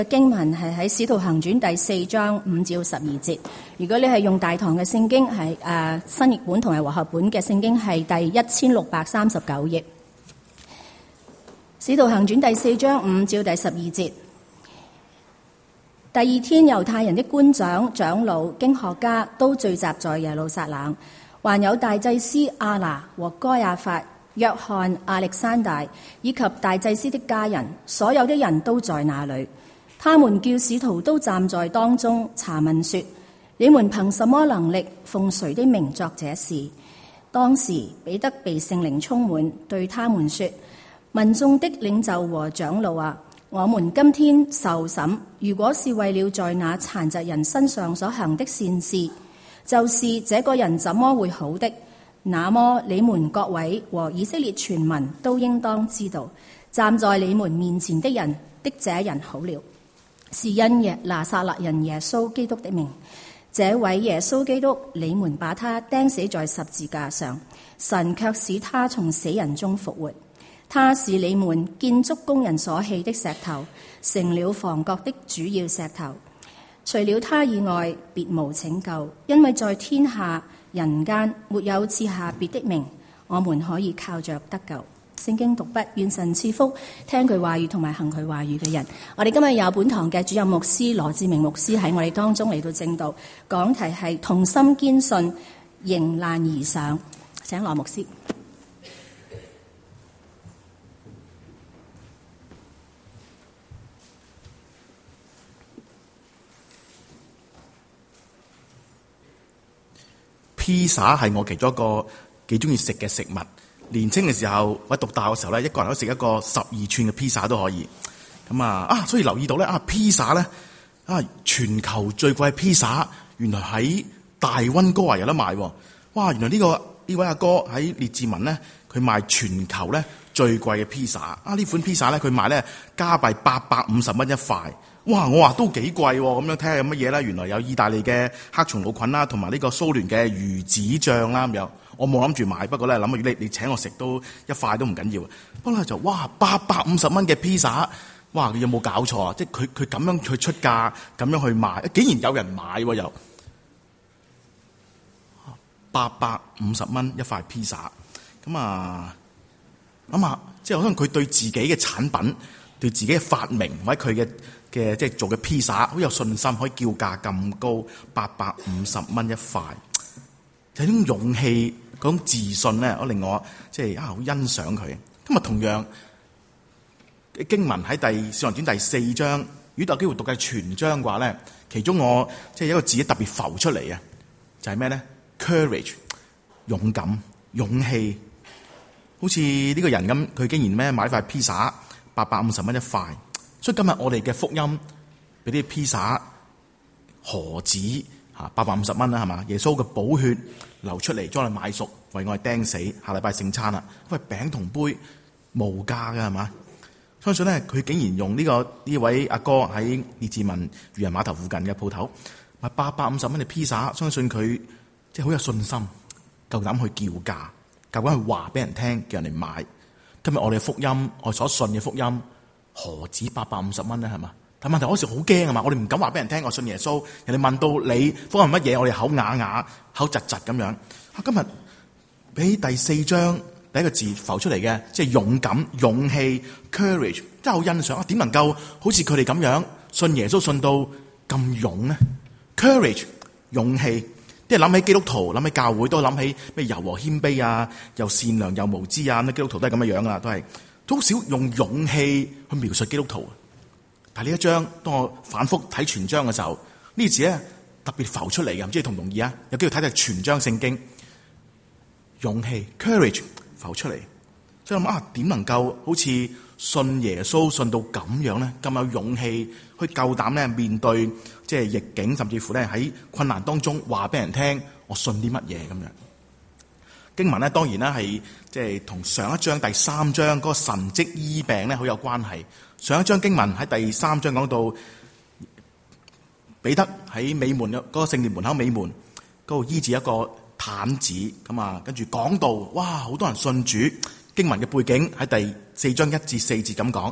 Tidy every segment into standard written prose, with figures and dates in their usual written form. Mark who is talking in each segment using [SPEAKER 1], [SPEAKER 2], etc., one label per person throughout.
[SPEAKER 1] 經文係喺《使徒行傳》第4章5至12節。如果你係用大堂嘅聖經，係新譯本同埋和合本嘅聖經係第1639頁。《使徒行傳》第4章5至第12節。第二天，猶太人的官長、長老、經學家都聚集在耶路撒冷，還有大祭司亞拿和該亞法、約翰、亞歷山大以及大祭司的家人，所有的人都在那裏。他們叫使徒都站在當中查問說：你們憑什麼能力，奉誰的名作這事？當時彼得被聖靈充滿，對他們說：民眾的領袖和長老啊，我們今天受審，如果是為了在那殘疾人身上所行的善事，就是這個人怎麼會好的？那麼你們各位和以色列全民都應當知道，站在你們面前的人的這人好了，是因拿撒勒人耶穌基督的名。這位耶穌基督，你們把他釘死在十字架上，神卻使他從死人中復活。他是你們建築工人所棄的石頭，成了房角的主要石頭。除了他以外，別無拯救，因為在天下人間沒有賜下別的名，我們可以靠着得救。聖經讀畢，願神賜福聽佢話語同埋行佢話語嘅人。我哋今日有本堂嘅主任牧師羅志明牧師喺我哋當中嚟到證道，講題係同心堅信，迎難而上。請羅牧師。
[SPEAKER 2] 披薩係我其中一個幾中意食嘅食物。年青嘅時候，或者讀大學嘅時候咧，一個人都食一個12寸嘅披薩都可以。咁所以留意到咧，披薩咧全球最貴嘅披薩，原來喺大溫哥華有得賣。哇！原來呢位阿哥喺列治文咧，佢賣全球咧最貴嘅披薩。呢款披薩咧，佢賣咧加幣850蚊一塊。哇！我話都幾貴喎，咁樣睇下有乜嘢啦？原來有意大利嘅黑松露菌啦，同埋呢個蘇聯嘅魚子醬啦咁樣。我冇諗住買，不過咧諗住你請我食都一塊都唔緊要。不過咧就哇850蚊嘅披薩，哇！佢有冇搞錯啊？即係佢咁樣去出價，咁樣去賣，竟然有人買喎又850蚊一塊披薩。咁諗下，即係可能佢對自己嘅產品、對自己嘅發明或者佢嘅即係做嘅披薩好有信心，可以叫價咁高850蚊一塊，有種勇氣、嗰種自信咧，我令我即係好欣賞佢。今日同樣經文喺《使徒行傳》第4章，如果有機會讀嘅全章嘅話咧，其中我即係一個字特別浮出嚟嘅，就係咩咧 ？Courage， 勇敢、勇氣。好似呢個人咁，佢竟然買塊披薩850蚊一塊。所以今日我哋嘅福音俾啲披薩何止850蚊啦，係嘛？耶穌嘅寶血流出嚟，將我哋買贖，為我哋釘死。下禮拜聖餐啦，因為餅同杯無價嘅係嘛？相信咧，佢竟然用呢位阿哥喺列治文漁人碼頭附近嘅鋪頭賣850蚊嘅披薩，相信佢即係好有信心，夠膽去叫價，夠膽去話俾人聽，叫人嚟買。今日我哋嘅福音，我所信嘅福音。何止850蚊咧，係嘛？但問題嗰時好驚啊嘛，我哋唔敢話俾人聽我信耶穌。人哋問到你福音乜嘢，我哋口啞啞、口窒窒咁樣。今日俾第4章第一個字浮出嚟嘅，即係勇敢、勇氣 （courage），真係好欣賞。點能夠好似佢哋咁樣信耶穌信到咁勇呢？ courage 勇氣，即係諗起基督徒、諗起教會，都諗起咩柔和謙卑啊，又善良又無知啊。咁基督徒都係咁樣樣啦，都係。都好少用勇氣去描述基督徒，但係呢一章當我反覆睇全章嘅時候，呢字咧特別浮出嚟嘅，唔知你同唔同意啊？有機會睇睇全章聖經，勇氣 courage 浮出嚟，所以諗點能夠好似信耶穌信到咁樣咧，咁有勇氣去夠膽咧面對即係逆境，甚至乎咧喺困難當中話俾人聽我信啲乜嘢咁樣。經文咧當然啦係即係同上一章第3章嗰個神蹟醫病咧好有關係。上一章經文喺第3章講到彼得喺美門嗰個聖殿門口美門嗰度醫治一個癱子咁跟住講到哇好多人信主。經文嘅背景喺第4章1至4節咁講，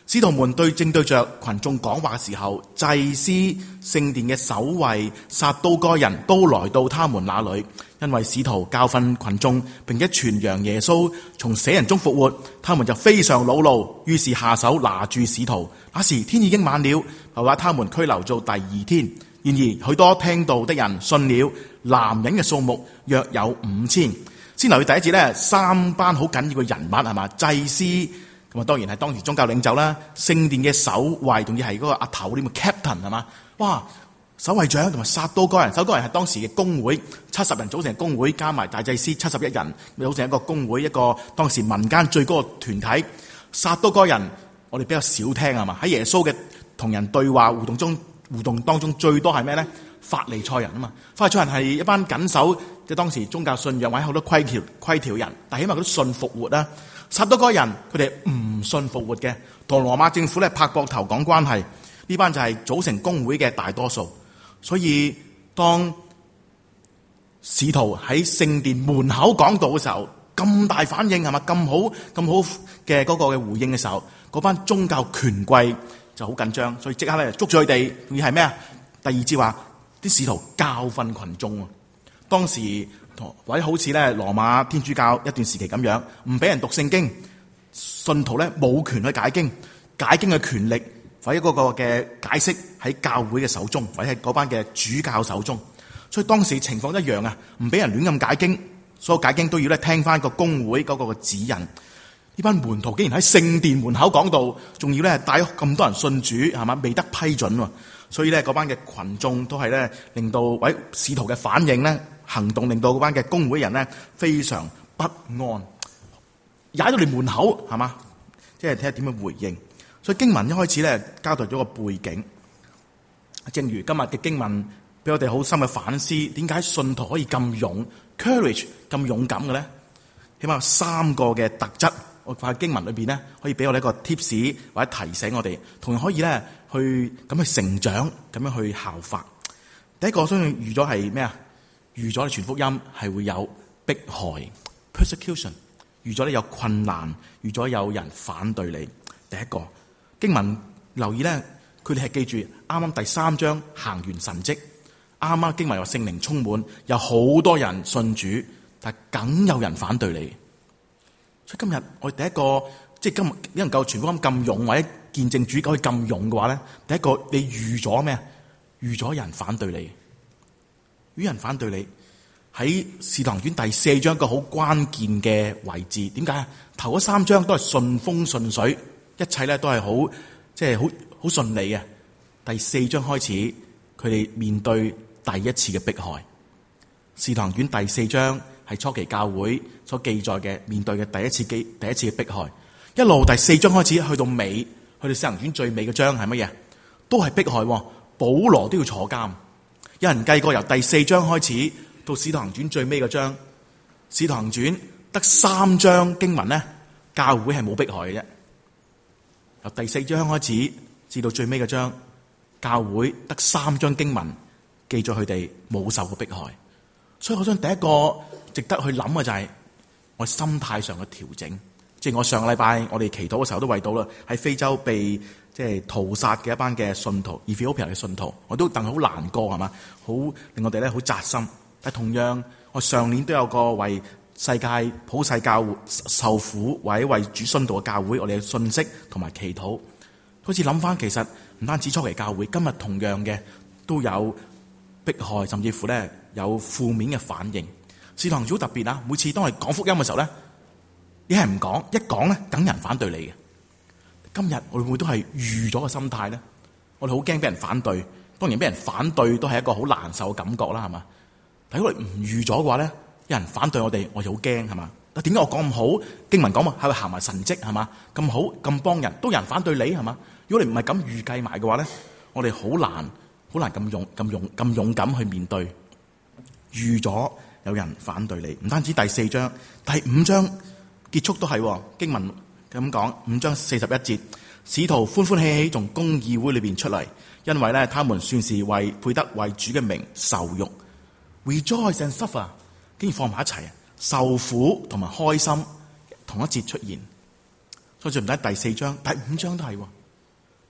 [SPEAKER 2] 使徒們正對着群眾講話嘅時候，祭司、聖殿嘅守衛、撒都該人都來到他們那裏，因為使徒教訓群眾，並且傳揚耶穌從死人中復活，他們就非常惱怒，於是下手拿住使徒。那時天已經晚了，就把他們拘留到第二天。然而許多聽道的人信了，男人嘅數目約有5000。先留意第一節咧，三班好緊要嘅人物係嘛？祭司，咁啊當然係當時宗教領袖啦，聖殿嘅守衛，仲要係嗰個阿頭呢個 captain 係嘛？哇！守衛長同埋撒都該人，撒都該人係當時嘅公會，70人組成嘅公會，加埋大祭司71人，組成一個公會，一個當時民間最高嘅團體。撒都該人我哋比較少聽係嘛？喺耶穌嘅同人對話互動當中最多係咩咧？法利賽人啊嘛，法利賽人係一班緊守即係當時宗教信仰或者好多規條人，但係起碼佢都信復活啦。撒都該人佢哋唔信復活嘅，同羅馬政府咧拍膊頭講關係，呢班就係組成公會嘅大多數。所以當使徒喺聖殿門口講道嘅時候，咁大反應係嘛？咁好嘅嗰個嘅回應嘅時候，嗰班宗教權貴就好緊張，所以即刻咧捉住佢哋。仲要係咩啊？第二節話啲使徒教訓群眾啊。當時或者好似咧羅馬天主教一段時期咁樣，唔俾人讀聖經，信徒咧冇權去解經，解經嘅權力或者嗰個嘅解釋喺教會嘅手中，或者喺嗰班嘅主教手中。所以當時情況一樣啊，唔俾人亂咁解經，所有解經都要咧聽翻個公會嗰個嘅指引。呢班門徒竟然喺聖殿門口講道，仲要咧帶咗咁多人信主係嘛？未得批准喎。所以咧嗰班嘅群眾都係咧令到使徒嘅反應咧行動，令到嗰班嘅公會人咧非常不安，踩到你門口係嘛？即係睇下點樣回應。所以經文一開始咧交代咗個背景，正如今日嘅經文俾我哋好深嘅反思，點解信徒可以咁勇 courage 咁勇敢嘅咧？起碼有3個嘅特質，我發喺經文裏邊咧可以俾我哋一個 tips 或者提醒我哋，同樣可以咧去咁去成長，咁樣去效法。第一個我相信預咗係咩啊？預咗你傳福音係會有迫害 persecution， 預咗你有困難，預咗有人反對你。第一個經文留意咧，佢哋係記住啱啱第3章行完神蹟，啱啱經文話聖靈充滿，有好多人信主，但係梗有人反對你。所以今日我哋第一個即係今日能夠傳福音咁勇，或者見證主可以咁勇嘅話咧，第一個你預咗咩？預咗人反對你，與人反對你喺使徒行傳第4章一個好關鍵嘅位置。點解啊？頭嗰3章都係順風順水，一切咧都係好即係好順利嘅。第4章開始，佢哋面對第一次嘅迫害。使徒行傳第4章係初期教會所記載嘅面對嘅第一次嘅迫害。一路第4章開始去到尾，去到使徒行傳最尾嘅章係乜嘢？都係迫害。保羅都要坐監。有人計過由第4章開始到使徒行傳最尾嘅章，使徒行傳得3章經文咧，教會係冇迫害嘅啫。由第4章開始至到最尾嘅章，教會得3章經文記咗佢哋冇受過迫害。所以我想第一個值得去諗嘅就係我心態上嘅調整。即係我上個禮拜我哋祈禱嘅時候都為到啦，喺非洲被即係屠殺嘅一班嘅信徒，Ethiopia嘅信徒，我都戥好難過係嘛，好令我哋咧好扎心。但同樣，我上年都有個為世界普世教會受苦或者為主殉道嘅教會，我哋嘅信息同埋祈禱，好似諗翻其實唔單止初期教會，今日同樣嘅都有迫害，甚至乎咧有負面嘅反應。使徒行傳好特別啊！每次當我哋講福音嘅時候咧，你係唔講，一講咧等人反對你嘅。今日我哋會唔會都係預咗個心態咧？我哋好驚俾人反對，當然俾人反對都係一個好難受嘅感覺啦，係嘛？但如果我哋唔預咗嘅話咧，有人反對我哋，我就好驚係嘛？但點解我講咁好？經文講嘛，係咪行埋神蹟係嘛？咁好咁幫人，都有人反對你係嘛？如果你唔係咁預計埋嘅話咧，我哋好難咁勇敢去面對。預咗有人反對你，唔單止第4章，第5章結束都係經文咁講，5章41節，使徒歡歡喜喜從公議會裏邊出嚟，因為咧他們算是配得為主嘅名受辱。Rejoice and suffer， 竟然放埋一齊，受苦同埋開心同一節出現。所以唔單第4章，第5章都係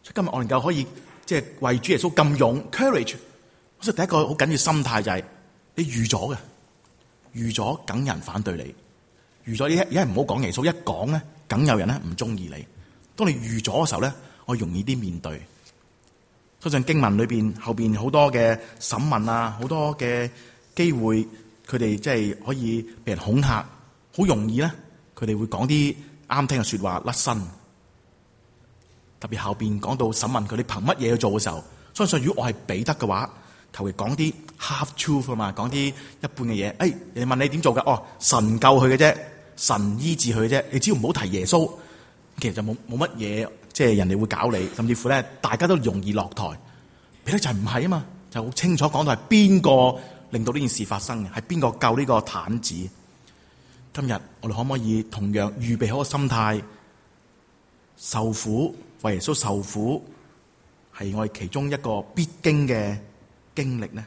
[SPEAKER 2] 所以今日我能夠可以即係為主耶穌咁勇 courage， 所以第一個好緊要心態就係你預咗嘅，預咗梗人反對你，預咗而家唔好講耶穌，一講咧梗有人咧唔中意你。當你預咗嘅時候咧，我容易啲面對。相信經文裏邊後邊好多嘅審問啊，好多嘅機會，佢哋即係可以被人恐嚇，好容易咧，佢哋會講啲啱聽嘅說話甩身。特別後邊講到審問佢哋憑乜嘢去做嘅時候，相信如果我係彼得嘅話，求其講啲 half truth 啊嘛，講啲一半嘅嘢。人哋問你點做㗎？哦，神救佢嘅啫，神醫治佢嘅啫。你只要唔好提耶穌，其實就冇乜嘢。即係人哋會搞你，甚至乎咧，大家都容易落台。彼得就唔係啊嘛，就好清楚講到係邊個令到呢件事發生嘅，係邊個救呢個癱子。今日我哋可唔可以同樣預備好個心態，受苦為耶穌受苦，係我哋其中一個必經嘅經歷呢？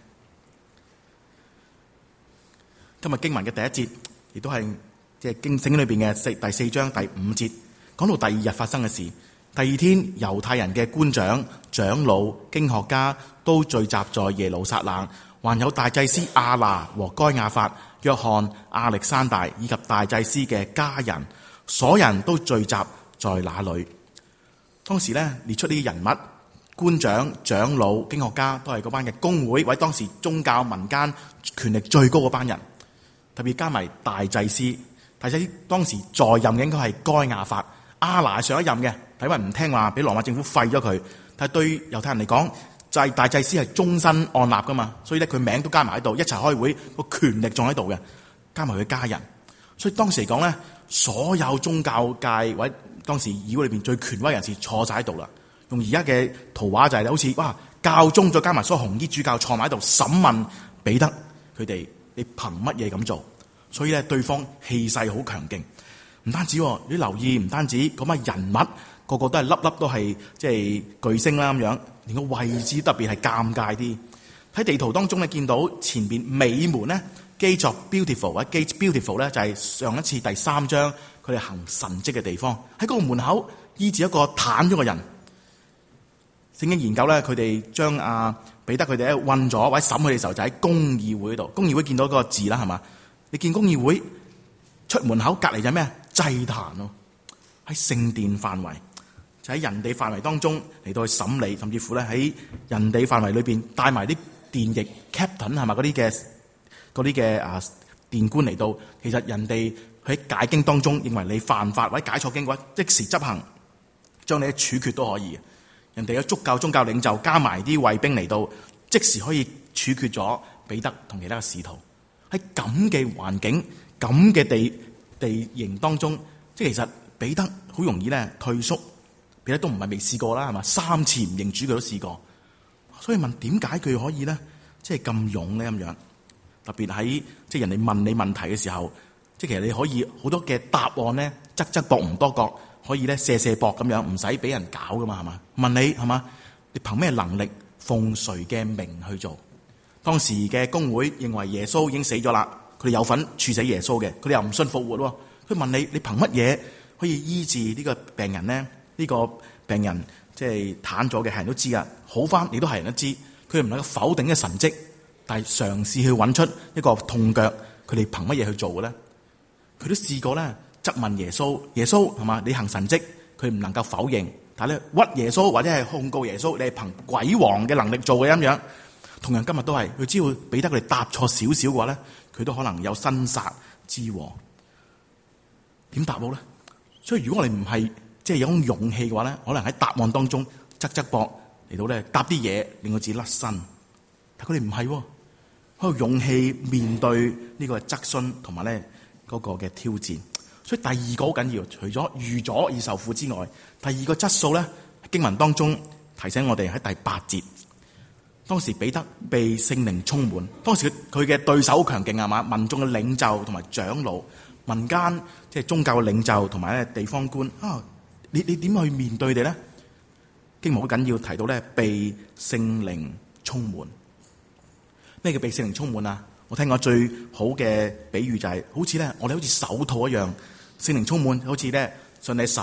[SPEAKER 2] 今日經文嘅第一節，亦都係即係聖經裏邊嘅第4章第5節，講到第二日發生嘅事。第二天，猶太人嘅官長、長老、經學家都聚集在耶路撒冷，還有大祭司亞那和該亞法、約翰、亞歷山大以及大祭司嘅家人，所有人都聚集在那裏。當時咧列出呢啲人物，官長、長老、經學家都係嗰班嘅公會，或者當時宗教民間權力最高嗰班人，特別加埋大祭司。大祭司當時在任嘅應該係該亞法，亞那係上一任嘅。睇為唔聽話，俾羅馬政府廢咗佢。但係對猶太人嚟講，就係大祭司係終身按立噶嘛，所以咧佢名都加埋喺度，一齊開會，個權力仲喺度嘅，加埋佢家人。所以當時嚟講咧，所有宗教界或者當時議會裏邊最權威人士坐晒喺度啦。用而家嘅圖畫就係好似哇，教宗再加埋所有紅衣主教坐埋喺度審問彼得佢哋，你憑乜嘢咁做？所以咧對方氣勢好強勁，唔單止你留意，唔單止嗰班人物。個個都係粒粒都係即係巨星啦咁樣，連個位置特別係尷尬啲。喺地圖當中咧，見到前邊尾門咧，Gate of Beautiful 或者 Gate Beautiful 咧，就係上一次第3章佢哋行神蹟嘅地方。喺嗰個門口醫治一個癱咗嘅人。聖經研究咧，佢哋將彼得佢哋咧韞咗或者審佢哋嘅時候，就喺公議會度。公議會見到嗰個字啦，係嘛？你見公議會出門口隔離就係咩？祭壇咯，喺聖殿範圍。就喺人哋範圍當中嚟到去審理，甚至乎咧喺人哋範圍裏邊帶埋啲殿役 captain 係嘛，嗰啲嘅殿官嚟到，其實人哋喺解經當中認為你犯法或者解錯經嘅話，即時執行，將你嘅處決都可以。人哋有足夠宗教領袖加埋啲衛兵嚟到，即時可以處決咗彼得同其他嘅使徒。喺咁嘅環境、咁嘅地形當中，即係其實彼得好容易咧退縮。彼得都唔係未試過啦，係嘛？3次唔認主佢都試過，所以問點解佢可以咧，即係咁勇咧咁樣？特別喺即係人哋問你問題嘅時候，即係其實你可以好多嘅答案咧，側側膊唔多角，可以咧射膊咁樣，唔使俾人搞噶嘛，係嘛？問你係嘛？你憑咩能力，奉誰嘅名去做？當時嘅公會認為耶穌已經死咗啦，佢哋有份處死耶穌嘅，佢哋又唔信復活喎。佢問你憑乜嘢可以醫治呢個病人咧？呢個病人即係癱咗嘅，係人都知噶，好翻亦都係人都知。佢唔能夠否定嘅神蹟，但係嘗試去揾出一個痛腳，佢哋憑乜嘢去做嘅咧？佢都試過咧，質問耶穌，耶穌係嘛？你行神蹟，佢唔能夠否認，但係咧屈耶穌或者係控告耶穌，你係憑鬼王嘅能力做嘅咁樣。同樣今日都係，佢只要俾得佢哋答錯少少嘅話咧，佢都可能有生殺之禍。點答好咧？所以如果我哋唔係即係有種勇氣嘅話咧，可能喺答案當中側側膊嚟到咧答啲嘢，令我自己甩身。但佢哋唔係，佢有勇氣面對呢個質詢同埋咧嗰個嘅挑戰。所以第二個好緊要，除咗預咗而受苦之外，第二個質素咧，經文當中提醒我哋喺第8節，當時彼得被聖靈充滿，當時佢嘅對手好強勁係嘛，民眾嘅領袖同埋長老，民間即係宗教嘅領袖同埋咧地方官啊。你點去面對佢哋咧？經文好緊要提到咧，被聖靈充滿。咩叫被聖靈充滿啊？我聽過最好嘅比喻就係，好似咧我哋好似手套一樣，聖靈充滿，好似咧上你手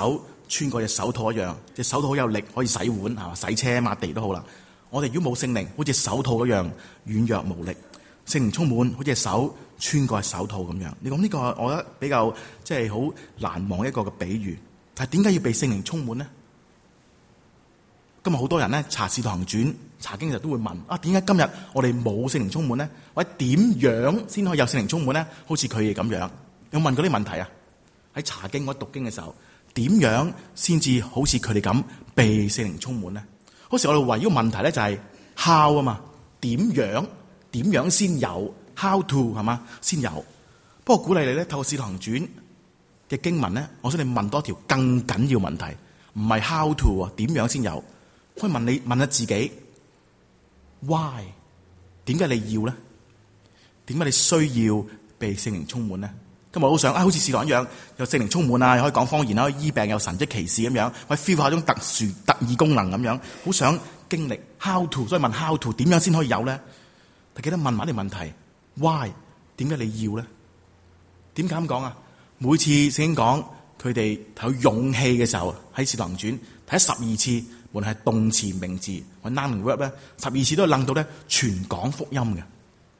[SPEAKER 2] 穿過隻手套一樣，隻手套好有力，可以洗碗係嘛，洗車抹地都好啦。我哋如果冇聖靈，好似手套一樣軟弱無力。聖靈充滿，好似手穿過手套咁樣。你講呢個，我覺得比較即係好難忘一個嘅比喻。但係點解要被聖靈充滿呢？今日好多人咧查《使徒行傳》、查經時都會問：啊，點解今日我哋冇聖靈充滿呢？或者點樣先可以有聖靈充滿呢？好似佢哋咁樣，有問過啲問題啊？喺查經或者讀經嘅時候，點樣先至好似佢哋咁被聖靈充滿呢？嗰時我哋圍繞問題咧就係 how 啊嘛，點樣先有 how to 係嘛先有。不過鼓勵你咧透過《使徒行傳》嘅經文咧，我想你問多條更緊要問題，唔係 how to 啊，點樣先有？可以問下自己 why？ 點解你要咧？點解你需要被聖靈充滿咧？今日我好想好似使徒一樣，有聖靈充滿啊，又可以講方言，可以醫病，有神蹟奇事咁樣，可以 feel 下一種特殊特異功能咁樣，好想經歷 how to， 所以問 how to 點樣先可以有咧？但記得問埋啲問題 why？ 點解你要咧？點解咁講啊？每次聖經講佢哋有勇氣嘅時候，喺使徒行傳睇12次，無論係動詞、名詞或 noun verb 咧，12次都係諗到咧傳講福音嘅。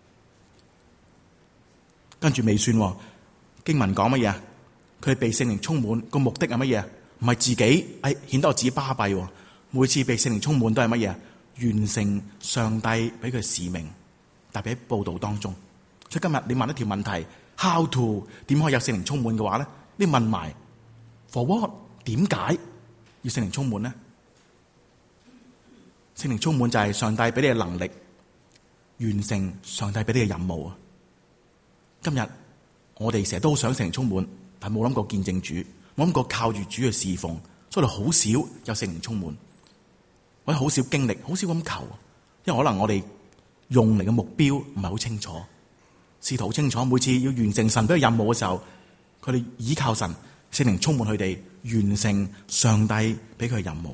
[SPEAKER 2] 跟住未算喎，經文講乜嘢啊？佢哋被聖靈充滿個目的係乜嘢？唔係自己顯得我自己巴閉喎。每次被聖靈充滿都係乜嘢？完成上帝俾佢使命，特別喺佈道當中。所以今日你問一條問題 how to 點可以有聖靈充滿嘅話咧，你問埋 for what 點解要聖靈充滿咧？聖靈充滿就係上帝俾你嘅能力，完成上帝俾你嘅任務啊！今日我哋成日都好想聖靈充滿，但冇諗過見證主，冇諗過靠住主去侍奉，所以我哋好少有聖靈充滿，或者好少經歷，好少咁求，因為可能我哋用嚟嘅目標唔係好清楚，試圖好清楚，每次要完成神俾佢任務嘅時候，佢哋依靠神聖靈充滿佢哋，完成上帝俾佢嘅任務。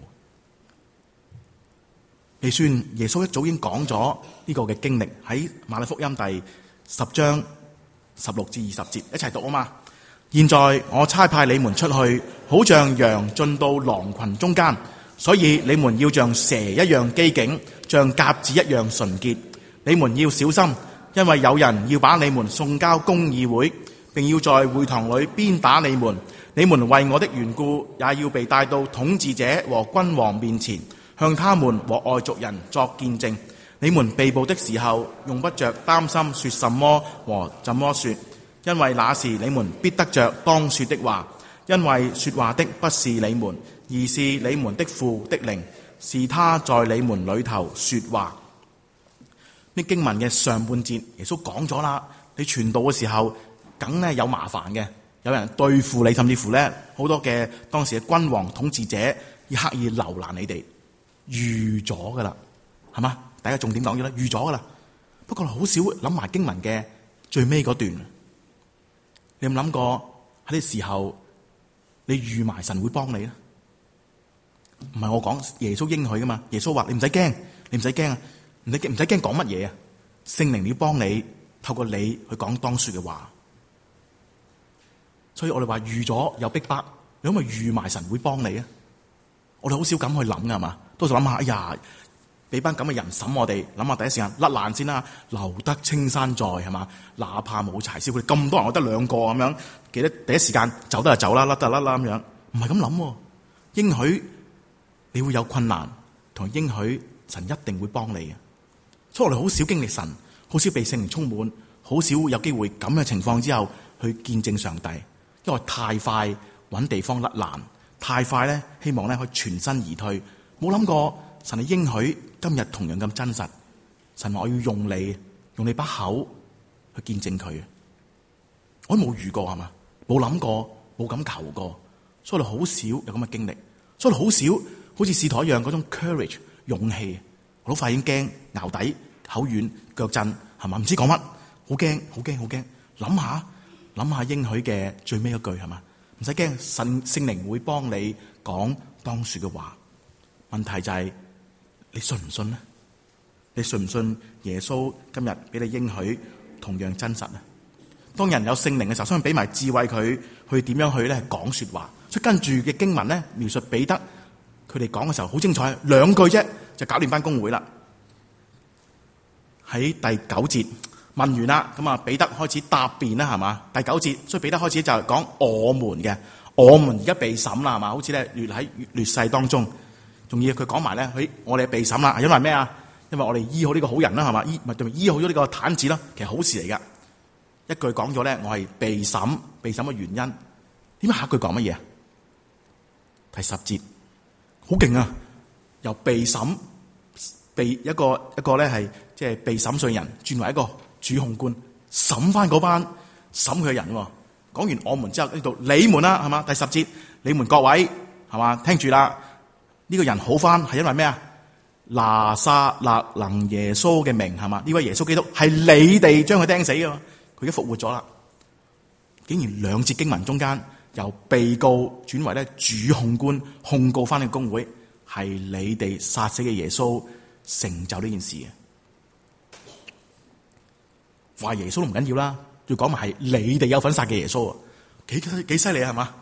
[SPEAKER 2] 你算耶穌一早已經講咗呢個嘅經歷，喺馬太福音第10章16至20節一齊讀啊嘛。現在我差派你們出去，好像羊進到狼群中間，所以你們要像蛇一樣機警，像鴿子一樣純潔。你們要小心，因為有人要把你們送交公議會，並要在會堂裏鞭打你們。你們為我的緣故，也要被帶到統治者和君王面前，向他們和外族人作見證。你們被捕的時候，用不着擔心說什麼和怎麼說，因為那時你們必得着當說的話。因為說話的不是你們，而是你們的父的靈，是他在你們裏頭說話。呢經文嘅上半節，耶穌講咗啦，你傳道嘅時候，梗係有麻煩嘅，有人對付你，甚至乎咧好多嘅當時嘅君王統治者要刻意留難你哋，預咗噶啦，係嘛？大家重點講咗啦，預咗噶啦。不過好少諗埋經文嘅最尾嗰段，你有冇諗過喺呢時候你預埋神會幫你咧？唔係我講，耶穌應許噶嘛？耶穌話你唔使驚，你唔使驚啊！唔使驚講乜嘢啊！聖靈要幫你，透過你去講當說嘅話。所以我哋話預咗有逼迫，你可唔可以預埋神會幫你啊？我哋好少咁去諗噶係嘛？多數諗下，哎呀，俾班咁嘅人審我哋，諗下第一時間甩爛先啦，留得青山在係嘛？哪怕冇柴燒，佢哋咁多人，我得2個咁樣，記得第一時間走得就走啦，甩得甩啦咁樣，唔係咁諗。應許你會有困難，同應許神一定會幫你嘅。所以我哋好少經歷神，好少被聖靈充滿，好少有機會咁嘅情況之後去見證上帝，因為太快揾地方甩爛，太快咧希望咧可以全身而退，冇諗過神嘅應許今日同樣咁真實。神話我要用你把口去見證佢，我都冇遇過係嘛，冇諗過，冇咁求過，所以我哋好少有咁嘅經歷，所以我哋好少好似使徒一樣嗰種 courage 勇氣。我好快已經驚，淆底、口軟、腳震，係嘛？唔知講乜，好驚，好驚，好驚。諗下應許嘅最尾一句係嘛？唔使驚，聖靈會幫你講當說嘅話。問題就係你信唔信呢？你信唔信耶穌今日俾你應許同樣真實啊？ 當人有聖靈嘅時候，相信俾埋智慧佢去點樣去咧講說話。所以跟住嘅經文咧描述彼得佢哋講嘅時候好精彩，2句啫就搞掂班公會啦。喺第9節問完啦，咁啊彼得開始答辯啦，係嘛？第9節，所以彼得開始就係講我們而家被審啦，係嘛？好似咧喺劣勢當中，仲要佢講埋咧，我哋被審啦，因為咩啊？因為我哋醫好呢個好人啦，係嘛？醫好咗呢個癱子啦，其實好事嚟噶。一句講咗咧，我係被審嘅原因。點解下一句講乜嘢啊？第10節好勁啊！由被審被一個咧係即係被審訊人轉為一個主控官，審翻嗰班審佢嘅人。講完我們之後，呢度你們啦，係嘛？第10節，你們各位係嘛？聽住啦，呢個人好翻係因為咩啊？拿撒勒能耶穌嘅名，係嘛？呢位耶穌基督係你哋將佢釘死嘅，佢已經復活咗啦。竟然2節經文中間由被告轉為咧主控官控告翻嘅公會，係你哋殺死嘅耶穌成就呢件事嘅。話耶穌都唔緊要啦，要講埋係你哋有份殺嘅耶穌啊，幾犀利啊，係嘛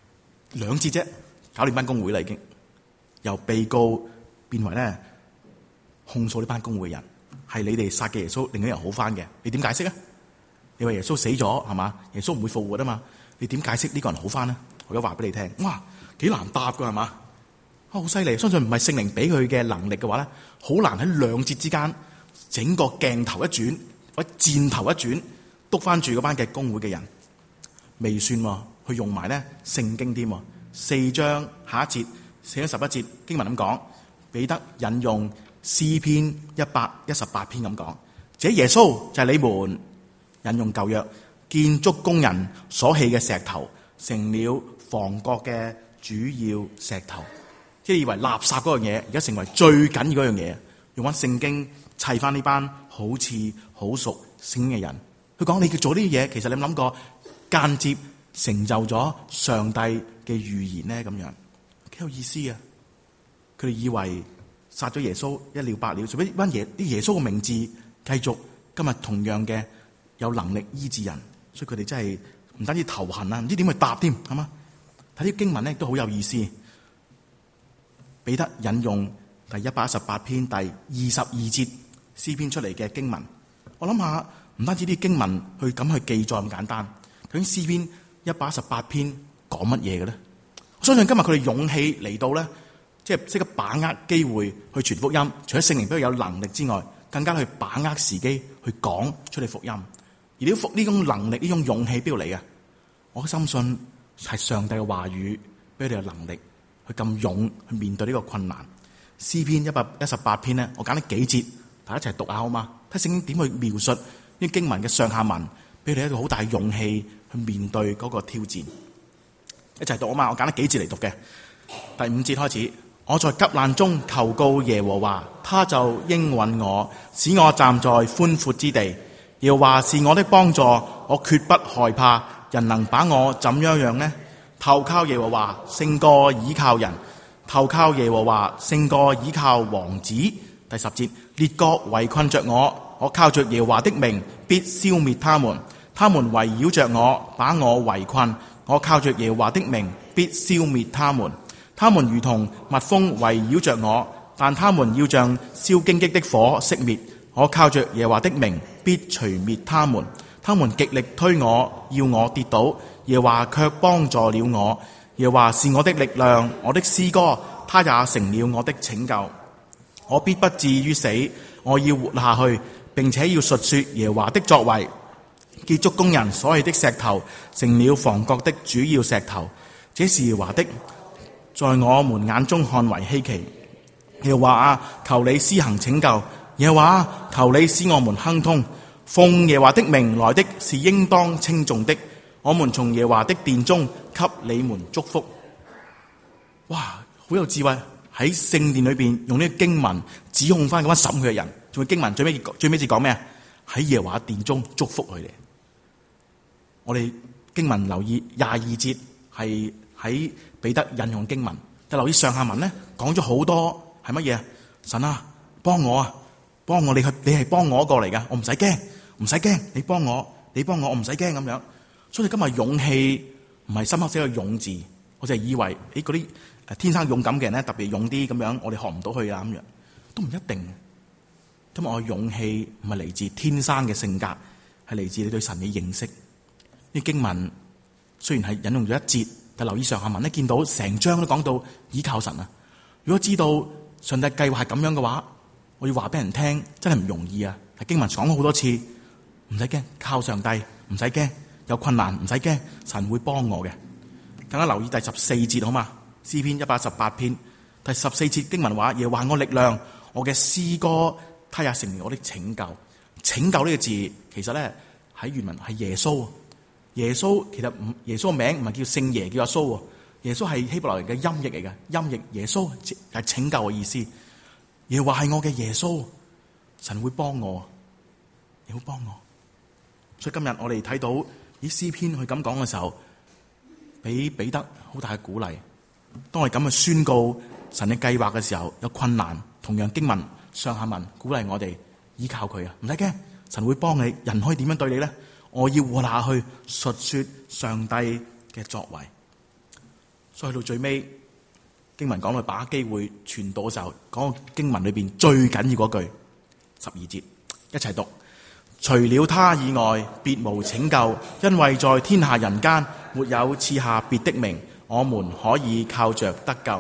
[SPEAKER 2] ？2節啫，搞掂班公會啦，已經由被告變為咧控訴呢班公會人，係你哋殺嘅耶穌令到人好翻嘅。你點解釋啊？你話耶穌死咗係嘛？耶穌唔會復活啊嘛？你點解釋呢個人好翻呢？我而家話俾你聽，哇，幾難答噶係嘛？好犀利！相信唔係聖靈俾佢嘅能力嘅話咧，好難喺2節之間整個鏡頭一轉或者箭頭一轉，督翻住嗰班嘅公會嘅人。未算喎，佢用埋咧聖經添，4章下一節4章11節經文咁講，彼得引用詩篇118篇咁講，這耶穌就係你們引用舊約建築工人所棄嘅石頭，成了房角嘅主要石頭。即係以為垃圾嗰樣嘢，而家成為最緊要嗰樣嘢。用翻聖經砌翻呢班好似好熟聖經嘅人，佢講你做呢啲嘢，其實你有冇諗過間接成就咗上帝嘅預言呢？咁樣幾有意思啊！佢哋以為殺咗耶穌一了百了，做咩班啲耶穌嘅名字繼續今日同樣嘅有能力醫治人，所以佢哋真係唔單止頭痕啊，唔知點去答添，係嘛？睇啲經文咧都好有意思。彼得引用第118篇第22節詩篇出嚟嘅經文，我諗下唔單止啲經文去咁去記載咁簡單，究竟詩篇118篇講乜嘢嘅咧？我相信今日佢哋勇氣嚟到咧，即係識得把握機會去傳福音，除咗聖靈俾佢有能力之外，更加去把握時機去講出嚟福音。而呢種能力、呢種勇氣邊度嚟嘅？我深信係上帝嘅話語俾佢哋有能力去咁勇去面對呢個困難。詩篇118篇咧，我揀咗幾節，大家一齊讀下好嗎？睇聖經點去描述呢經文嘅上下文，俾佢哋一個好大嘅勇氣去面對嗰個挑戰。一齊讀啊嘛！我揀咗幾節嚟讀嘅。第5節開始，我在急難中求告耶和華，他就應允我，使我站在寬闊之地。耶和華是我的幫助，我決不害怕。人能把我怎樣呢？投靠耶和華勝過倚靠人，投靠耶和華勝過倚靠王子。第10節，列國圍困着我，我靠着耶和華的名必消滅他們。他們圍繞着我，把我圍困，我靠着耶和華的名必消滅他們。他們如同蜜蜂圍繞着我，但他們要像燒荊棘的火熄滅。我靠着耶和華的名必除滅他們。他們極力推我，要我跌倒，耶和華卻幫助了我。耶和華是我的力量，我的詩歌，他也成了我的拯救。我必不至於死，我要活下去，並且要述說耶和華的作為。建築工人所棄的石頭，成了房角的主要石頭。這是耶和華的，在我們眼中看為稀奇。耶和華啊，求你施行拯救。耶和華啊，求你使我們亨通。奉耶和華的名來的是應當稱頌的。我們從耶和華的殿中給你們祝福。哇，好有智慧，喺聖殿裏邊用呢個經文指控翻嗰班審佢嘅人。仲有經文最尾字講咩啊？喺耶和華殿中祝福佢哋。我哋經文留意22節係喺彼得引用經文，就留意上下文咧講咗好多係乜嘢？神啊，幫我啊，幫我！你係幫我一個嚟噶，我唔使驚，你幫我， 你幫我唔使驚咁樣。所以今日勇氣唔係深刻寫個勇字，我就係以為嗰啲天生勇敢嘅人咧特別勇啲咁樣，我哋學唔到佢啊咁樣，都唔一定。今日我嘅勇氣唔係嚟自天生嘅性格，係嚟自你對神嘅認識。呢經文雖然係引用咗一節，但留意上下文咧，見到成章都講到倚靠神啊。如果知道上帝計劃係咁樣嘅話，我要話俾人聽，真係唔容易啊！係經文講咗好多次，唔使驚，靠上帝，唔使驚，有困難唔使驚，神會幫我嘅。更加留意第14節好嘛？詩篇118篇第14節經文話：耶和華我力量，我嘅詩歌，他也成為我的拯救。拯救呢個字其實咧喺原文係耶穌。耶穌其實耶穌名唔係叫聖耶，叫阿蘇。耶穌係希伯來人嘅音譯嚟嘅，音譯耶穌係拯救嘅意思。耶和華係我嘅耶穌，神會幫我，你會幫我。所以今日我哋睇到以詩篇去咁講嘅時候，俾彼得好大嘅鼓勵。當我哋咁去宣告神嘅計劃嘅時候，有困難，同樣經文上下文鼓勵我哋依靠佢啊，唔使驚，神會幫你。人可以點樣對你咧？我要活下去述說上帝嘅作為。所以去到最尾，經文講到把握機會傳道嘅時候，講到經文裏邊最緊要嗰句12節，一齊讀：除了他以外，別無拯救，因為在天下人間沒有賜下別的名，我們可以靠着得救。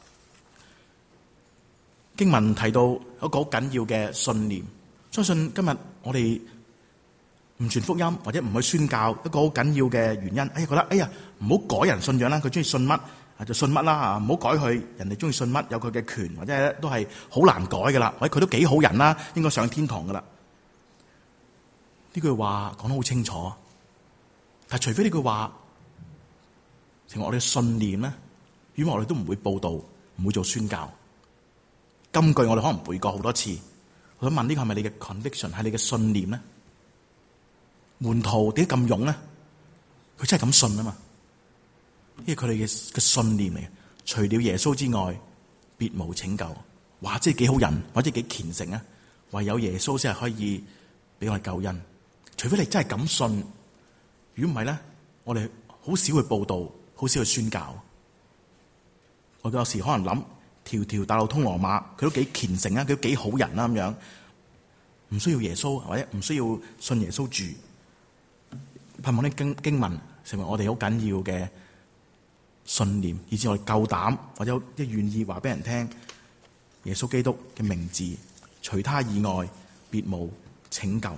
[SPEAKER 2] 經文提到一個好緊要嘅信念，相信今日我哋唔傳福音或者唔去宣教，一個好緊要嘅原因，覺得唔好改人信仰啦，佢中意信乜就信乜啦，唔好改佢，人哋中意信乜有佢嘅權，或者都係好難改噶啦，或者佢都幾好人啦，應該上天堂噶啦。呢句話講得好清楚，但係除非呢句話成為我哋嘅信念咧，如果我哋都唔會報道，唔會做宣教。金句我哋可能背過好多次，我想問呢個係咪你嘅 conviction， 係你嘅信念咧？門徒點解咁勇咧？佢真係咁信啊嘛，因為佢哋嘅信念嚟嘅。除了耶穌之外，別無拯救。哇，即係幾好人，或者幾虔誠啊！唯有耶穌先係可以俾我哋救恩。除非你真係咁信，如果唔係咧，我哋好少去報道，好少去宣教。我有時可能諗，條條大路通羅馬，佢都幾虔誠啊，佢都幾好人啦咁樣，唔需要耶穌，或者唔需要信耶穌住。盼望啲經文成為我哋好緊要嘅信念，以至我哋夠膽或者即係願意話俾人聽耶穌基督嘅名字，除他以外別無拯救。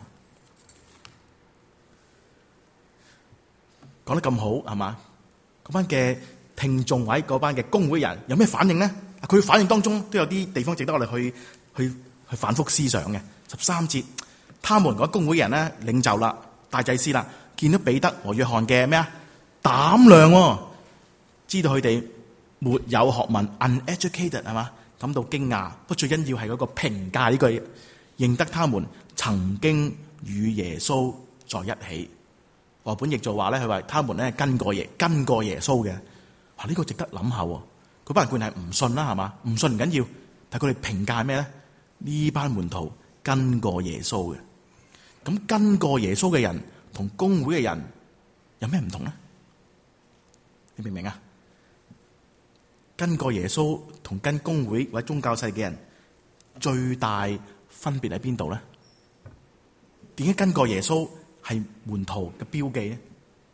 [SPEAKER 2] 講得咁好係嘛？嗰班嘅聽眾位，嗰班嘅公會人有咩反應咧？佢反應當中都有啲地方值得我哋去反覆思想嘅。13節，他們嗰公會人咧，領袖啦、大祭司啦，見到彼得和約翰嘅咩啊膽量，知道佢哋沒有學問 uneducated 係嘛，感到驚訝。不最緊要係嗰個評價呢句，認得他們曾經與耶穌在一起。和本譯做話咧，佢話他們咧跟過耶穌嘅。呢個值得諗下。嗰班人固然係唔信啦，係嘛？唔信唔緊要，但係佢哋評價係咩咧？呢班門徒跟過耶穌嘅。咁跟過耶穌嘅人同公會嘅人有咩唔同咧？你明唔明啊？跟過耶穌同跟公會或者宗教世嘅人最大分別喺邊度咧？點解跟過耶穌係門徒嘅標記咧？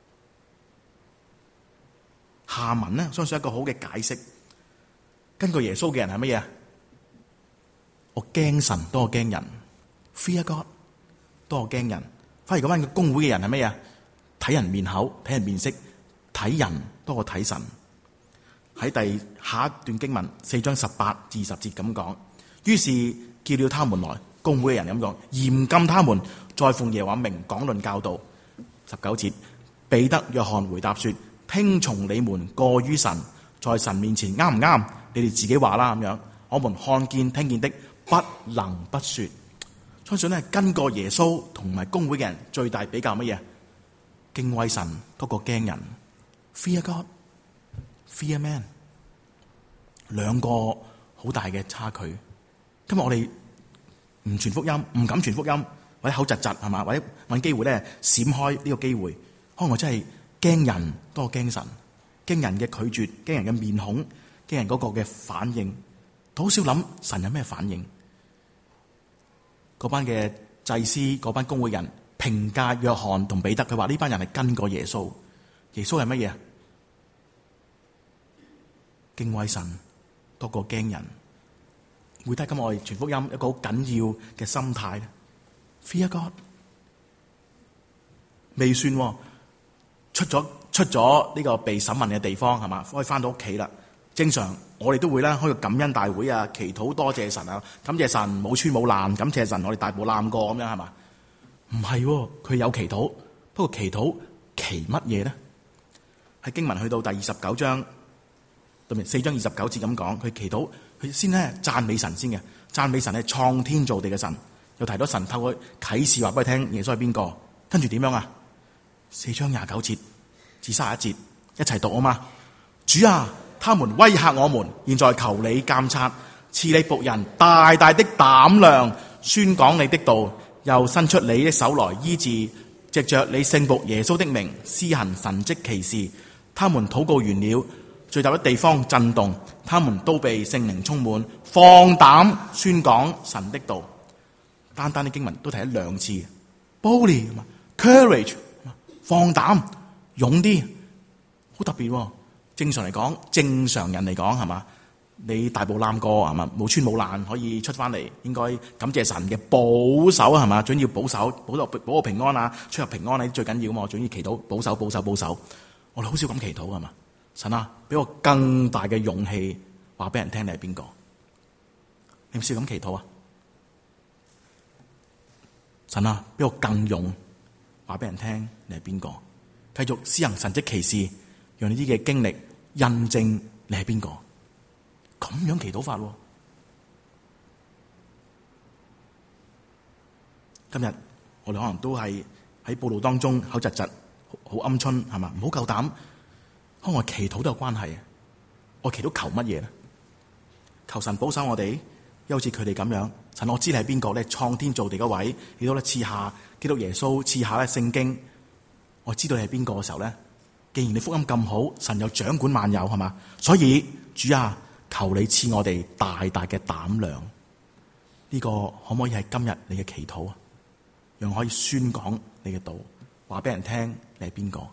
[SPEAKER 2] 下文咧，相信一個好嘅解釋。跟過耶穌嘅人係乜嘢？我驚神多過驚人 ，Fear God 多過驚人。反而嗰班嘅公會嘅人係乜嘢？睇人面口，睇人面色，睇人多過睇神。喺下一段經文4章18至20節咁講，於是叫了他們來，公會嘅人咁講，嚴禁他們再奉耶和華名講論教導。19節，彼得、約翰回答說：聽從你們過於神，在神面前啱唔啱？你哋自己話啦咁樣。我們看見聽見的，不能不說。相信咧，跟過耶穌同埋公會嘅人最大比較乜嘢？敬畏神多過驚人 ，Fear God, Fear Man， 兩個好大嘅差距。今日我哋唔傳福音，唔敢傳福音， 或者口窒窒係嘛，或者揾機會咧閃開呢個機會。可能我真係驚人多過驚神，驚人嘅拒絕，驚人嘅面孔，驚人嗰個嘅反應。好少諗神有咩反應。嗰班嘅祭司，嗰班公會人評價約翰同彼得，佢話呢班人係跟過耶穌。耶穌係乜嘢？敬畏神多過驚人。會睇今日我哋傳福音一個好緊要嘅心態咧。Fear God 未算，出咗呢個被審問嘅地方係嘛，可以翻到屋企啦。正常我哋都會啦，開個感恩大會啊，祈禱多謝神啊，感謝神冇穿冇爛，感謝神我哋大步攬過咁樣係嘛？唔係，佢有祈禱，不過祈禱祈乜嘢咧？喺經文去到第29章，對唔4章29節咁講，佢祈禱，佢先咧讚美神先嘅，讚美神係創天造地嘅神，又提到神透過啟示話俾佢聽耶穌係邊個，跟住點樣啊？4章29節至31節一齊讀啊嘛！主啊，他們威嚇我們，現在求你監察，賜你僕人大大的膽量，宣講你的道，又伸出你的手來醫治，藉着你聖僕耶穌的名施行神蹟奇事。他們禱告完了，聚集的地方震動，他們都被聖靈充滿，放膽宣講神的道。單單的經文都提咗2次 ，boldly courage 放膽勇啲，好特別喎。正常嚟講，正常人嚟講係嘛？你大步攬過係嘛？冇穿冇爛可以出翻嚟，應該感謝神嘅保守係嘛？總要保守，保個平安啊，出入平安啊，最緊要嘛。總要祈禱保守。我哋好少咁祈禱係嘛？神啊，俾我更大嘅勇氣話俾人聽你係邊個？你唔少咁祈禱啊？神啊，俾我更勇話俾人聽你係邊個？繼續施行神蹟奇事，讓呢啲嘅經歷印證你係邊個？咁樣祈禱法喎。今日我哋可能都係喺報道當中口窒窒，好鵪鶉係嘛？唔好夠膽。可能我祈禱都有關係。我祈禱求乜嘢咧？求神保守我哋，又好似佢哋咁樣。神，我知你係邊個咧？創天造地嗰位，亦都咧賜下基督耶穌，賜下咧聖經。我知道你係邊個嘅時候咧，既然你福音咁好，神又掌管萬有係嘛？所以主啊，求你賜我哋大大嘅膽量。呢個可唔可以係今日你嘅祈禱啊？讓我可以宣講你嘅道，話俾人聽你係邊個？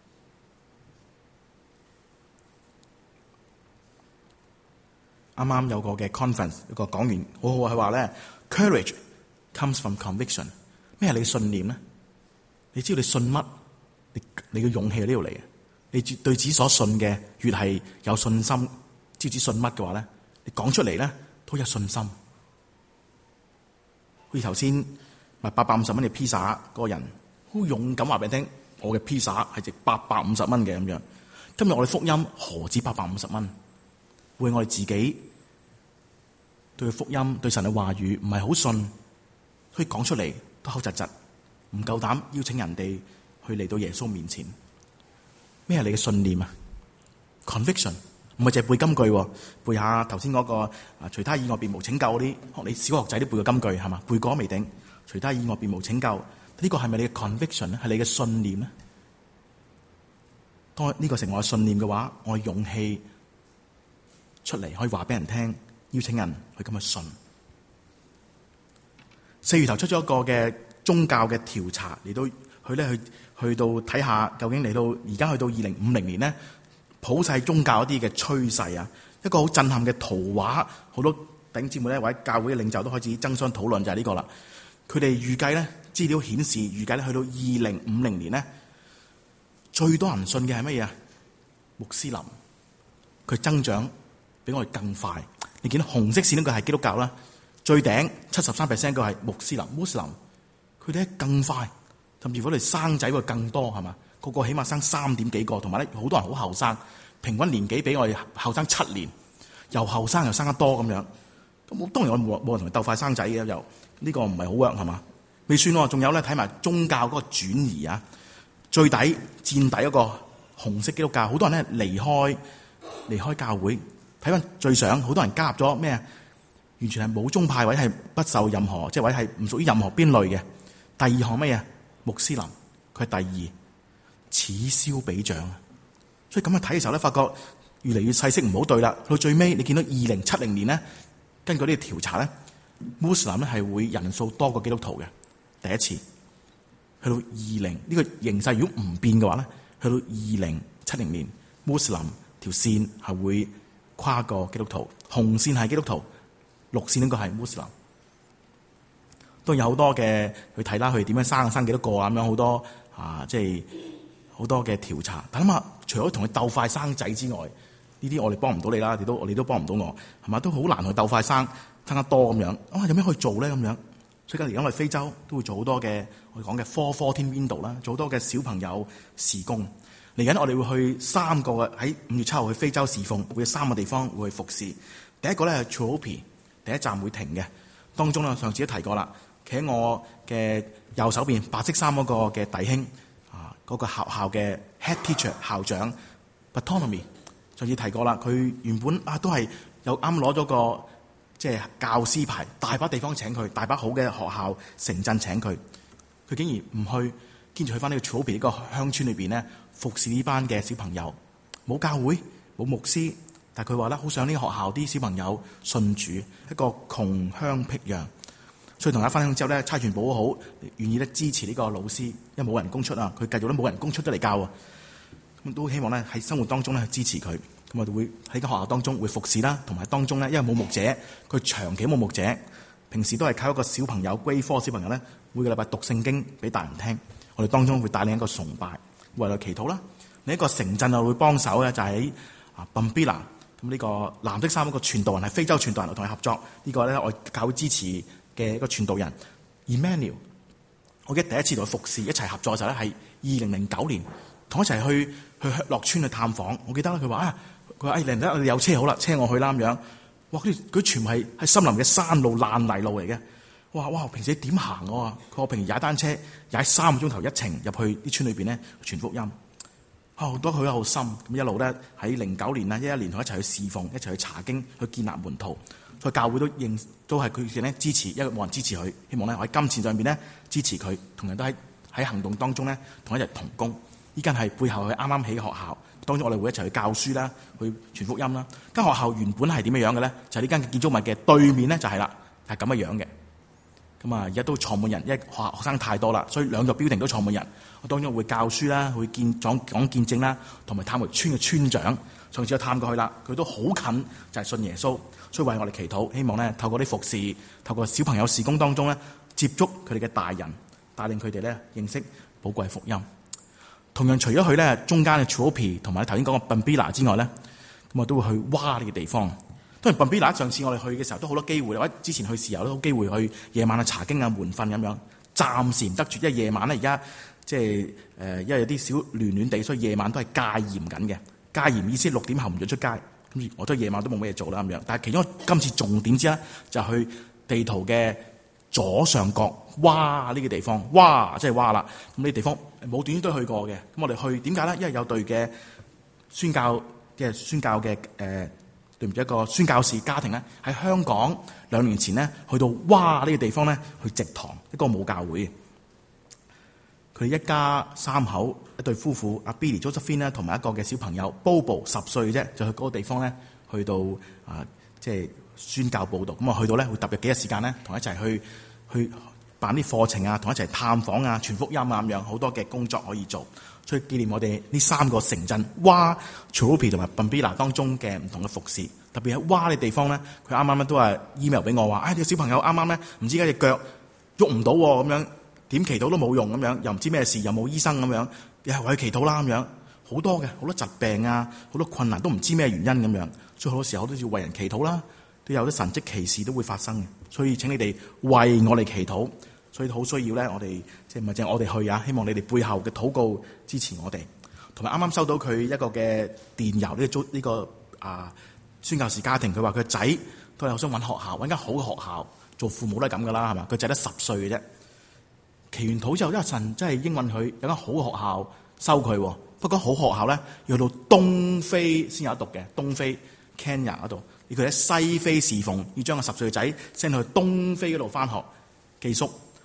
[SPEAKER 2] 啱啱有個嘅 conference， 有個講員好好，佢話咧 ，courage comes from conviction。咩係你嘅信念咧？你知道你信乜，你嘅勇氣喺呢度嚟嘅。你對自己所信嘅越係有信心，知唔知信乜嘅話咧，你講出嚟咧都有信心。好似頭先賣850蚊嘅披薩嗰個人，好勇敢話俾你聽，我嘅披薩係值850蚊嘅咁樣。今日我哋福音何止850蚊？會我哋自己對福音、對神嘅話語唔係好信，所以講出嚟都口窒窒，唔夠膽邀請人哋去嚟到耶穌面前。咩係你嘅信念啊 ？Conviction 唔係淨係背金句，背下頭先嗰個除他以外別無拯救嗰啲，你小學仔都背過金句係嘛？背過未定？除他以外別無拯救，呢個係咪你嘅 conviction 咧？係你嘅信念咧？當呢個成為我嘅信念嘅話，我嘅勇氣出嚟可以話俾人聽，邀請人去咁去信。4月頭出咗一個嘅宗教嘅調查，嚟到去到睇下究竟嚟到而家去到2050年咧，普世宗教一啲嘅趨勢啊，一個好震撼嘅圖畫，好多弟兄姊妹咧或者教會嘅領袖都開始爭相討論就係呢個啦。佢哋預計咧，資料顯示預計咧去到2050年咧，最多人信嘅係乜嘢啊？穆斯林，佢增長比我哋更快。你見到紅色線呢個係基督教啦，最頂 73% 個係穆斯林，佢哋咧更快，甚至乎佢哋生仔會更多係嘛？個個起碼生3點幾個，同埋咧好多人好後生，平均年紀比我哋後生7年，又後生又生得多咁樣。咁當然我冇人同佢鬥快生仔嘅，又呢個唔係好 work 係嘛？未算喎，仲有咧睇埋宗教嗰個轉移啊，最底墊底嗰個紅色基督教，好多人咧離開教會。睇翻最上，好多人加入咗咩啊？完全係冇宗派，或者係不受任何，即係或者係唔屬於任何邊類嘅。 第二項乜嘢？穆斯林，佢係第二，此消彼長。所以咁樣睇嘅時候咧，發覺越嚟越細色唔好對啦。到最尾你見到2070年咧，根據呢個調查咧，穆斯林咧係會人數多過基督徒嘅。第一次去到20呢個形勢如果唔變嘅話咧，去到2070年，穆斯林條線係會跨過基督徒，紅線係基督徒，綠線應該係穆斯林。都有好多嘅去睇啦，佢點樣生幾多個啊？咁樣好多即係好多嘅調查。但諗下，除咗同佢鬥快生仔之外，呢啲我哋幫唔到你啦，你都幫唔到我，係嘛？都好難去鬥快生得多咁樣。有咩可以做咧？咁樣，所以而家我哋非洲都會做好多嘅我哋講嘅14 window 啦，做好多嘅小朋友事工。嚟緊我哋會去3個喺5月7號去非洲侍奉，會有3個地方會去服侍。第一個咧係 Tropi， 第一站會停嘅。當中咧上次都提過啦。企喺我嘅右手邊白色衫嗰個嘅弟兄嗰個學校嘅 head teacher 校長 Bartholomew 上次提過啦。佢原本都係有啱攞咗個即係教師牌，大把地方請佢，大把好嘅學校城鎮請佢，佢竟然唔去，堅持去翻呢個草皮呢個鄉村裏邊咧服侍呢班嘅小朋友。冇教會冇牧師，但係佢話咧好想呢個學校啲小朋友信主，一個窮鄉僻壤。所以同大家分享之後咧，差傳部好願意咧支持呢個老師，因為冇人工出啊，佢繼續都冇人工出得嚟教啊。咁都希望咧喺生活當中咧支持佢。咁我哋會喺個學校當中會服侍啦，同埋當中咧因為冇牧者，佢長期冇牧者，平時都係靠一個小朋友歸科小朋友咧，每個禮拜讀聖經俾大人聽。我哋當中會帶領一個崇拜，為佢祈禱啦。另一個城鎮啊會幫手咧，就喺Bambila。咁呢個藍色衫嗰個傳道人係非洲傳道人，同佢合作。呢個咧我教會支持嘅一個傳道人 Emmanuel， 我記得第一次同佢服侍一齊合作嘅時候咧，係2009年，同一齊去落村去探訪。我記得佢話佢話嚟我哋有車好啦，車我去啦咁樣。哇！佢全部係森林嘅山路爛泥路嚟嘅。哇！平時點行我啊？佢話平時踩單車踩3個鐘頭一程入去啲村裏邊咧傳福音。好多佢好深咁一路咧喺09年啦，11年同一齊去侍奉，一齊去查經，去建立門徒。所以教會都係佢哋咧支持，因為冇人支持佢，希望咧喺金錢上邊咧支持佢，同人都喺行動當中咧同一齊同工。依間係背後佢啱啱起嘅學校，當中我哋會一齊去教書啦，去傳福音啦。間學校原本係點樣嘅咧？就係呢間建築物嘅對面咧就係啦，係咁嘅樣嘅。咁而家都坐滿人，因為學生太多啦，所以2個 building 都坐滿人。我當中會教書啦，會講見證啦，同埋探回村嘅村長。上次有探過去啦，佢都好近，就係信耶穌，所以為我哋祈禱，希望咧透過啲服侍，透過小朋友事工當中咧接觸佢哋嘅大人，帶領佢哋咧認識寶貴福音。同樣除咗去咧中間嘅 Tropi 同埋頭先講嘅 Bambila 之外咧，咁我都會去哇呢個地方。當然 Bambila 上次我哋去嘅時候都好多機會，或者之前去時候都好機會去夜晚去查經啊、門訓咁樣。暫時唔得住，因為夜晚咧而家即係因為有啲小暖暖地，所以夜晚都係戒嚴緊嘅。戒嚴意思6點後唔准出街，咁我都夜晚都冇咩嘢做啦咁樣。但係其中今次重點之一就係去地圖嘅左上角，哇呢個地方，哇即係哇啦。咁呢地方冇短都去過嘅，咁我哋去點解咧？因為有隊嘅宣教嘅對唔住一個宣教士家庭咧，喺香港2年前咧去到哇呢個地方咧去植堂，一個母教會。佢一家3口，一對夫婦，阿 Billy Josephine 咧，同埋一個嘅小朋友 Bobo 10歲啫，就去嗰個地方咧，去到即係宣教報道。咁啊，去到咧會踏入幾日時間咧，同一齊去辦啲課程啊，同一齊探訪啊、傳福音啊咁樣，好多嘅工作可以做。所以紀念我哋呢3個城鎮哇 Tropi 同埋 Bambila 當中嘅唔同嘅服侍，特別喺哇呢地方咧，佢啱啱咧都係 email 俾我話，呢個小朋友啱啱咧唔知點解隻腳喐唔到喎，咁樣。點祈禱都冇用咁樣，又唔知咩事，又冇醫生咁樣，又係為佢祈禱啦咁樣，好多疾病啊，好多困難都唔知咩原因咁樣，所以好多時候都要為人祈禱啦，都有啲神蹟奇事都會發生嘅，所以請你哋為我哋祈禱，所以好需要咧，我哋即係唔係淨係我哋去啊，希望你哋背後嘅禱告支持我哋，同埋啱啱收到佢一個嘅電郵，呢個宣教士家庭，佢話佢個仔都係好想揾學校，揾間好嘅學校，做父母都係咁噶啦，係嘛？佢仔得10歲嘅啫。祈完禱之後，因為神真係應允佢有間好嘅學校收佢，不過好學校咧要去到東非先有得讀嘅，東非 Kenya 嗰度，而佢喺西非侍奉，要將個10歲嘅仔 send 去東非嗰度翻學寄宿，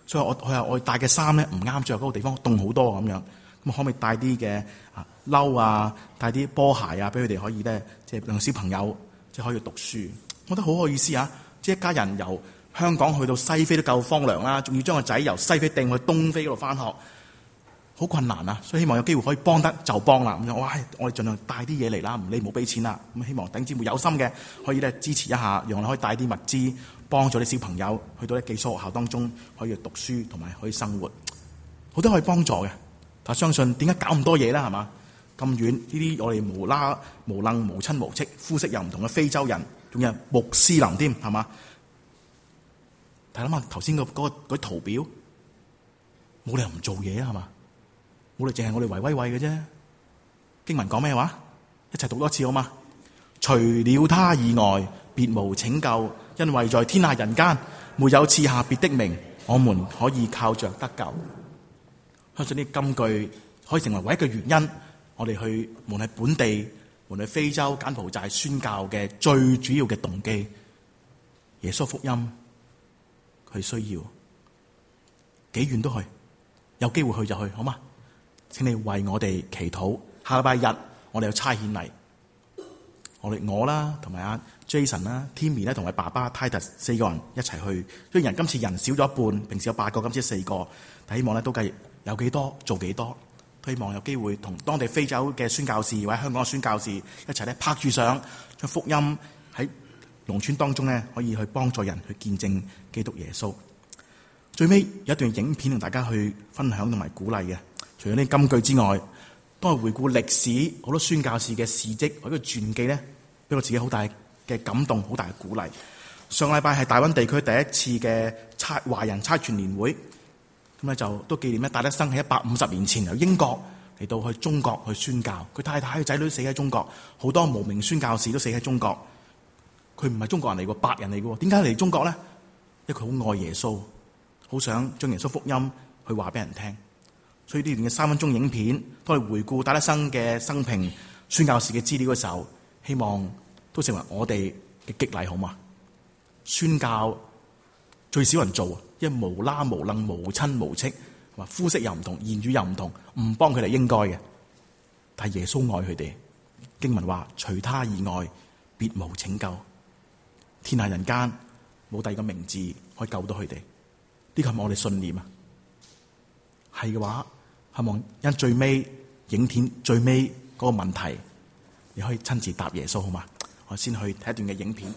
[SPEAKER 2] 所以佢話我帶嘅衫咧唔啱着嗰個地方，凍好多咁樣。咁可唔可以帶啲嘅褸啊，帶啲波鞋啊，俾佢哋可以咧，即係讓小朋友即係可以讀書。我覺得好有意思啊！即係一家人由香港去到西非都夠荒涼啦，仲要將個仔由西非掟去東非嗰度翻學，好困難啊！所以希望有機會可以幫得就幫啦。咁樣我哋盡量帶啲嘢嚟啦，你唔好俾錢啦。咁希望弟兄姊妹有心嘅可以咧支持一下，讓我哋可以帶啲物資幫助啲小朋友去到啲寄宿學校當中可以讀書同埋可以生活，好多可以幫助嘅。但相信點解搞咁多嘢啦？係嘛？咁遠呢啲我哋無能無親無戚，膚色又唔同嘅非洲人，仲有穆斯林添，係嘛？但係諗下頭先嗰啲圖表，冇理由唔做嘢啊，係嘛？冇理由淨係我哋維威位嘅啫。經文講咩話？一齊讀多次好嘛？除了他以外，別無拯救，因為在天下人間沒有賜下別的名，我們可以靠着得救。相信呢金句可以成為唯一嘅原因，我哋去無論係本地，無論係非洲、柬埔寨宣教嘅最主要嘅動機。耶穌福音佢需要幾遠都去，有機會去就去，好嗎？請你為我哋祈禱。下禮拜日我哋有差遣禮，我啦，同埋阿 Jason 啦、Timmy 啦，同埋爸爸 Titus 4個人一齊去。雖然今次人少咗一半，平時有8個，今次4個，但希望咧都計有幾多做幾多。希望有機會同當地非洲嘅宣教士或者香港嘅宣教士一齊咧拍住上，將福音喺農村當中咧可以去幫助人去見證基督耶穌。最尾有一段影片同大家去分享同埋鼓勵嘅，除咗呢金句之外，都係回顧歷史好多宣教士嘅事蹟或者傳記咧，俾我自己好大嘅感動，好大嘅鼓勵。上禮拜係大溫地區第一次嘅華人差傳年會。咁咧就都紀念咧戴德生喺150年前由英國嚟到去中國去宣教，佢太太佢仔女死喺中國，好多無名宣教士都死喺中國。佢唔係中國人嚟嘅，白人嚟嘅，點解嚟中國咧？因為佢好愛耶穌，好想將耶穌福音去話俾人聽。所以呢段嘅3分鐘影片都係回顧戴德生嘅生平、宣教士嘅資料嘅時候，希望都成為我哋嘅激勵，好嘛？宣教最少人做，因為無啦無楞無親無戚，話膚色又唔同，言語又唔同，唔幫佢哋應該嘅。但係耶穌愛佢哋，經文話除他以外，別無拯救。天下人間冇第二個名字可以救到佢哋，呢個係我哋信念啊。係嘅話，希望因最尾影片最尾嗰個問題，你可以親自答耶穌，好嘛？我先去睇一段嘅影片。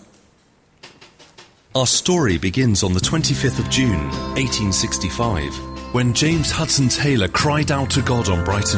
[SPEAKER 3] Our story begins on the 25th of June, 1865, when James Hudson Taylor cried out to God on Brighton